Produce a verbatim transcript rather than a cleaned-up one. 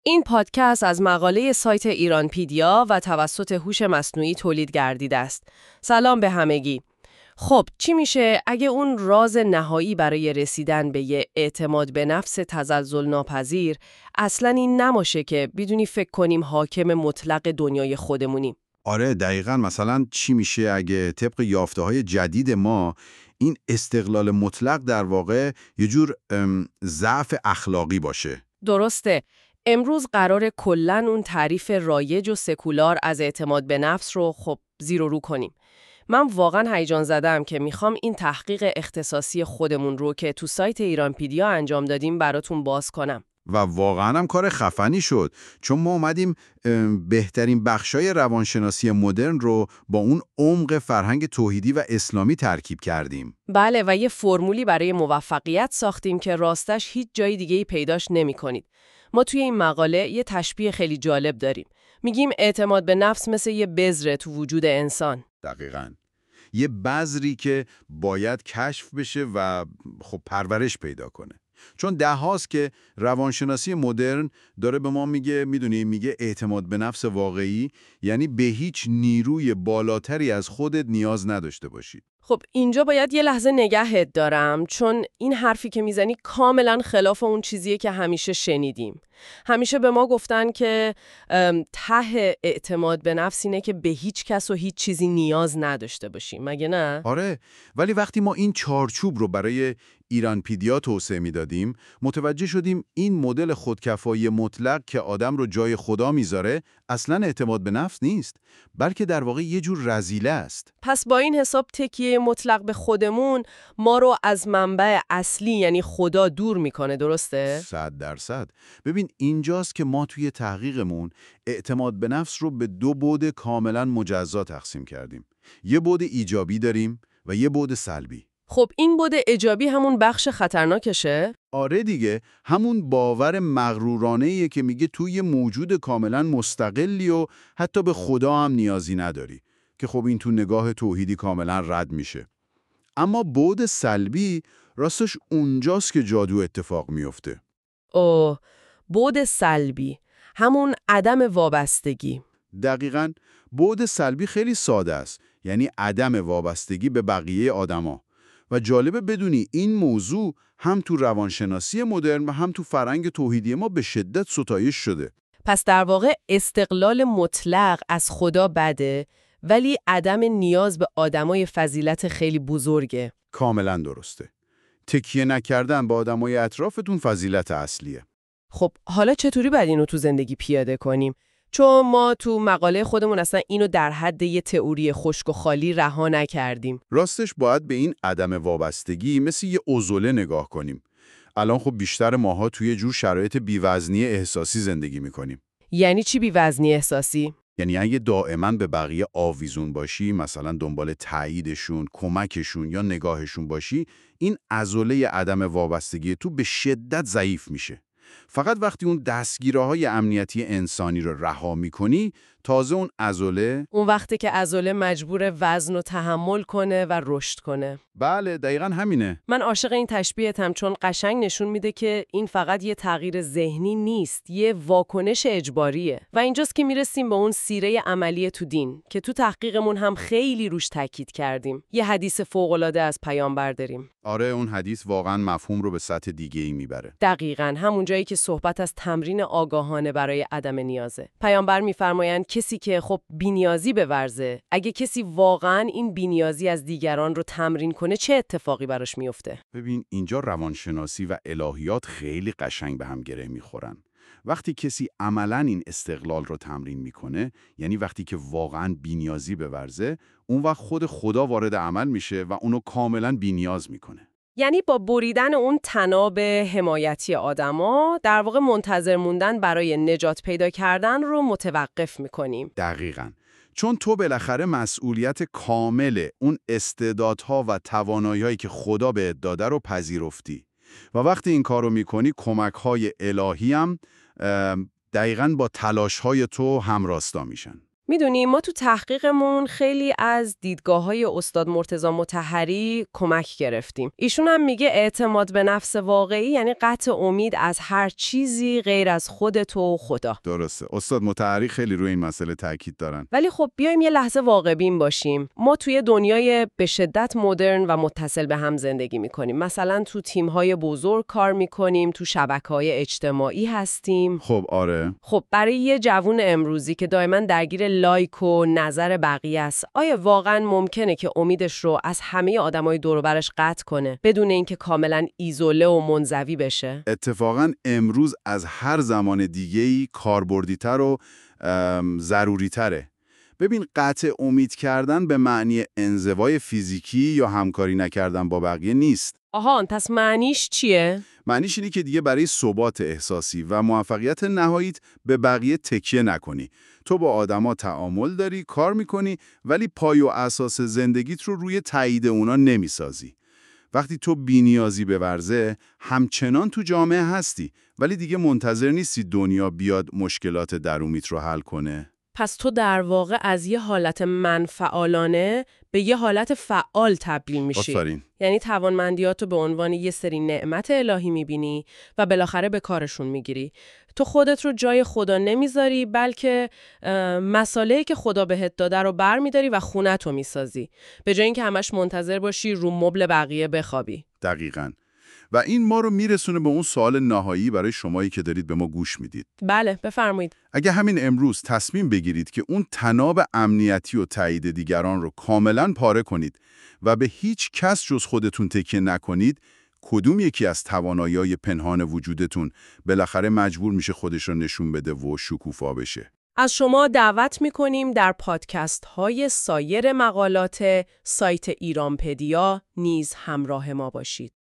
این پادکست از مقاله سایت ایرانپیدیا و توسط هوش مصنوعی تولید گردیده است. سلام به همگی. خب چی میشه اگه اون راز نهایی برای رسیدن به یه اعتماد به نفس تزلزل ناپذیر اصلاً این نماشه که بدونی فکر کنیم حاکم مطلق دنیای خودمونیم؟ آره دقیقاً. مثلا چی میشه اگه طبق یافته‌های جدید ما این استقلال مطلق در واقع یه جور ام، ضعف اخلاقی باشه؟ درسته. امروز قراره کلاً اون تعریف رایج و سکولار از اعتماد به نفس رو خب زیر و رو کنیم. من واقعاً هیجان زدم که میخوام این تحقیق اختصاصی خودمون رو که تو سایت ایرانپیدیا انجام دادیم براتون باز کنم. و واقعاً هم کار خفنی شد، چون ما اومدیم ام، بهترین بخشای روانشناسی مدرن رو با اون عمق فرهنگ توحیدی و اسلامی ترکیب کردیم. بله، و یه فرمولی برای موفقیت ساختیم که راستش هیچ جای دیگه‌ای پیداش نمی‌کنید. ما توی این مقاله یه تشبیه خیلی جالب داریم. میگیم اعتماد به نفس مثل یه بذره تو وجود انسان. دقیقاً. یه بذری که باید کشف بشه و خب پرورش پیدا کنه. چون ده هاست که روانشناسی مدرن داره به ما میگه، میدونی، میگه اعتماد به نفس واقعی یعنی به هیچ نیروی بالاتری از خودت نیاز نداشته باشی. خب اینجا باید یه لحظه نگهت دارم، چون این حرفی که میزنی کاملا خلاف اون چیزیه که همیشه شنیدیم. همیشه به ما گفتن که ام، ته اعتماد به نفس اینه که به هیچ کس و هیچ چیزی نیاز نداشته باشیم، مگه نه؟ آره، ولی وقتی ما این چارچوب رو برای ایرانپیدیا توسعه میدادیم، متوجه شدیم این مدل خودکفایی مطلق که آدم رو جای خدا میذاره اصلاً اعتماد به نفس نیست، بلکه در واقع یه جور رذیله است. پس با این حساب تکیه مطلق به خودمون ما رو از منبع اصلی یعنی خدا دور میکنه، درسته؟ صد درصد. ببین اینجاست که ما توی تحقیقمون اعتماد به نفس رو به دو بعد کاملا مجزا تقسیم کردیم. یه بعد ایجابی داریم و یه بعد سلبی. خب این بود ایجابی همون بخش خطرناکشه؟ آره دیگه، همون باور مغرورانه‌ایه که میگه توی موجود کاملا مستقلی و حتی به خدا هم نیازی نداری، که خب این تو نگاه توحیدی کاملا رد میشه. اما بعد سلبی راستش اونجاست که جادو اتفاق میفته. اوه، بود سلبی، همون عدم وابستگی. دقیقاً. بعد سلبی خیلی ساده است، یعنی عدم وابستگی به بقیه آدما. و جالبه بدونی این موضوع هم تو روانشناسی مدرن و هم تو فرهنگ توحیدی ما به شدت ستایش شده. پس در واقع استقلال مطلق از خدا بده، ولی عدم نیاز به آدمای فضیلت خیلی بزرگه. کاملا درسته. تکیه نکردن با آدمای اطرافتون فضیلت اصلیه. خب حالا چطوری باید اینو تو زندگی پیاده کنیم؟ چون ما تو مقاله خودمون اصلا اینو در حد یه تئوری خشک و خالی رها نکردیم. راستش باید به این عدم وابستگی مثل یه عضله نگاه کنیم. الان خب بیشتر ماها توی جور شرایط بی‌وزنی احساسی زندگی میکنیم. یعنی چی بی‌وزنی احساسی؟ یعنی اگه دائما به بقیه آویزون باشی، مثلا دنبال تاییدشون، کمکشون یا نگاهشون باشی، این عضله عدم وابستگی تو به شدت ضعیف میشه. فقط وقتی اون دستگیره‌های امنیتی انسانی رو رها می‌کنی، تازه اون عضله. اون وقتی که عضله مجبور وزن و تحمل کنه و رشد کنه. بله دقیقاً همینه. من عاشق این تشبیهتم، چون قشنگ نشون میده که این فقط یه تغییر ذهنی نیست، یه واکنش اجباریه. و اینجاست که میرسیم به اون سیره عملی تو دین که تو تحقیقمون هم خیلی روش تاکید کردیم. یه حدیث فوق‌العاده از پیامبر داریم. آره، اون حدیث واقعاً مفهوم رو به سطح دیگه‌ای میبره. دقیقاً همون جایی که صحبت از تمرین آگاهانه برای عدم نیازه. پیامبر میفرمایند کسی که خب بی‌نیازی بورزه، اگه کسی واقعاً این بی‌نیازی از دیگران رو تمرین کنه چه اتفاقی براش میفته؟ ببین اینجا روانشناسی و الهیات خیلی قشنگ به هم گره میخورن. وقتی کسی عملاً این استقلال رو تمرین میکنه، یعنی وقتی که واقعاً بی‌نیازی بورزه، اون وقت خود خدا وارد عمل میشه و اونو کاملاً بی‌نیاز میکنه. یعنی با بریدن اون تناب حمایتی آدما در واقع منتظر موندن برای نجات پیدا کردن رو متوقف میکنیم. دقیقاً. چون تو بالاخره مسئولیت کامل اون استعدادها و توانایی‌هایی که خدا بهت داده رو پذیرفتی. و وقتی این کارو میکنی، کمک‌های الهی هم اه، دقیقاً با تلاش‌های تو همراستا میشن. میدونی ما تو تحقیقمون خیلی از دیدگاه‌های استاد مرتضی مطهری کمک گرفتیم. ایشون هم میگه اعتماد به نفس واقعی یعنی قطع امید از هر چیزی غیر از خودت و خدا. درسته. استاد مطهری خیلی روی این مسئله تاکید دارن. ولی خب بیایم یه لحظه واقع بین باشیم. ما توی دنیای به شدت مدرن و متصل به هم زندگی میکنیم. مثلا تو تیم‌های بزرگ کار میکنیم، تو شبکه‌های اجتماعی هستیم. خب آره. خب برای یه جوون امروزی که دائما درگیر لایک و نظر بقیه است، آیا واقعا ممکنه که امیدش رو از همه آدمای دور و برش قطع کنه بدون اینکه کاملا ایزوله و منزوی بشه؟ اتفاقا امروز از هر زمان دیگه‌ای کاربردی‌تر و ضروری‌تره. ببین، قطع امید کردن به معنی انزوای فیزیکی یا همکاری نکردن با بقیه نیست. آها، پس معنیش چیه؟ معنیش اینه که دیگه برای ثبات احساسی و موفقیت نهاییت به بقیه تکیه نکنی. تو با آدما تعامل داری، کار میکنی، ولی پای و اساس زندگیت رو روی تایید اونا نمیسازی. وقتی تو بی‌نیازی به ورزه، همچنان تو جامعه هستی، ولی دیگه منتظر نیستی دنیا بیاد مشکلات درونیت رو حل کنه. پس تو در واقع از یه حالت منفعالانه به یه حالت فعال تبدیل میشی. آفرین. یعنی توانمندیاتو به عنوان یه سری نعمت الهی میبینی و بالاخره به کارشون میگیری. تو خودت رو جای خدا نمیذاری، بلکه مسائلی که خدا بهت داده رو بر میداری و خونتو میسازی، به جای اینکه همش منتظر باشی رو مبل بقیه بخوابی. دقیقاً. و این ما رو میرسونه به اون سوال نهایی برای شمایی که دارید به ما گوش میدید. بله، بفرمایید. اگه همین امروز تصمیم بگیرید که اون تناب امنیتی و تایید دیگران رو کاملاً پاره کنید و به هیچ کس جز خودتون تکیه نکنید، کدوم یکی از توانایی‌های پنهان وجودتون بالاخره مجبور میشه خودش رو نشون بده و شکوفا بشه؟ از شما دعوت میکنیم در پادکست های سایر مقالات سایت ایرانپدیا نیز همراه ما باشید.